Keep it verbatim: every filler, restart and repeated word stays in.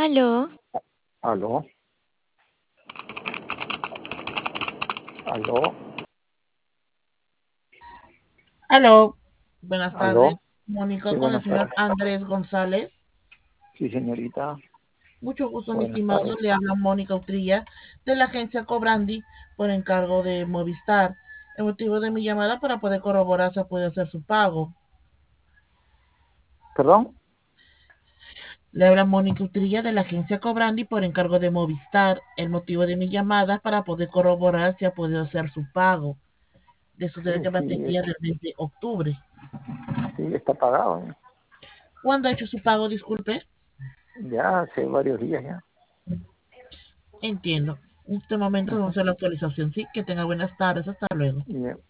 Aló, Aló, aló, Aló, buenas tardes. aló. Sí, Mónica con el buenas señor tardes. Andrés González. Sí, señorita. Mucho gusto, mi Buenas estimado. tardes. Le habla Mónica Utrilla de la agencia Cobrandi por encargo de Movistar. El motivo de mi llamada para poder corroborar si puede hacer su pago. ¿Perdón? Le habla Mónica Utrilla de la agencia Cobrandi por encargo de Movistar. El motivo de mi llamada para poder corroborar si ha podido hacer su pago de su Sí, derecho de sí, batería del mes de octubre. sí, está pagado. ¿Eh? ¿Cuándo ha hecho su pago? Disculpe. Ya hace varios días ya. Entiendo. En este momento vamos a Ujú. hacer la actualización. Sí, que tenga buenas tardes. Hasta luego. Y,